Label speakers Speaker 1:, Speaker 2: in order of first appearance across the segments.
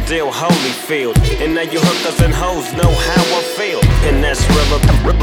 Speaker 1: deal, Holyfield. And now you hookers and hoes know how I feel. And that's realer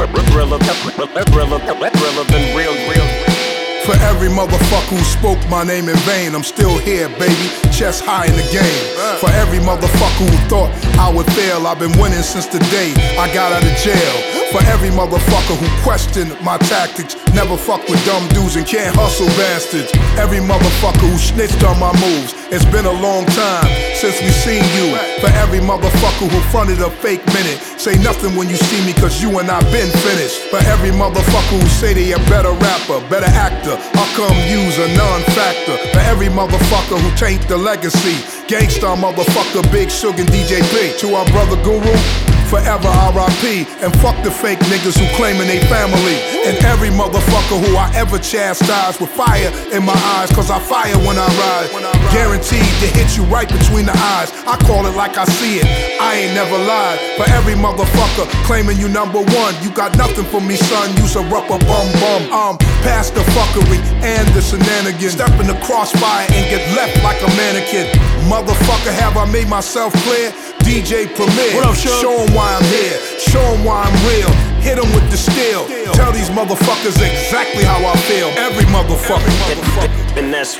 Speaker 1: than real.
Speaker 2: For every motherfucker who spoke my name in vain, I'm still here, baby, chest high in the game. For every motherfucker who thought I would fail, I've been winning since the day I got out of jail. For every motherfucker who questioned my tactics, never fuck with dumb dudes and can't hustle bastards. Every motherfucker who snitched on my moves, it's been a long time since we seen you. For every motherfucker who fronted a fake minute, say nothing when you see me cause you and I been finished. For every motherfucker who say they a better rapper, better actor, how come you's a non-factor? For every motherfucker who taint the legacy, Gangstar motherfucker, Big Sugar and DJ P. To our brother Guru, forever R.I.P. And fuck the fake niggas who claiming they family. And every motherfucker who I ever chastised with fire in my eyes, cause I fire when I ride. Guaranteed to hit you right between the eyes. I call it like I see it, I ain't never lied. For every motherfucker claiming you number one, you got nothing for me, son, you's a rubber bum. Past the fuckery and the shenanigans, step in the crossfire and get left like a mannequin. Motherfucker, have I made myself clear? DJ Premier,
Speaker 3: what up, Sean?
Speaker 2: Show 'em why I'm here, show 'em why I'm real. Hit 'em with the steel, tell these motherfuckers exactly how I feel. Every motherfucker.
Speaker 1: And that's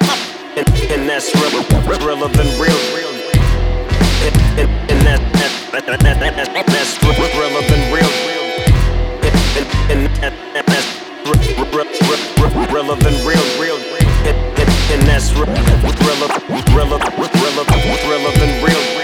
Speaker 1: realer than real. And that's realer than real. And that's realer than real. And that's realer than real.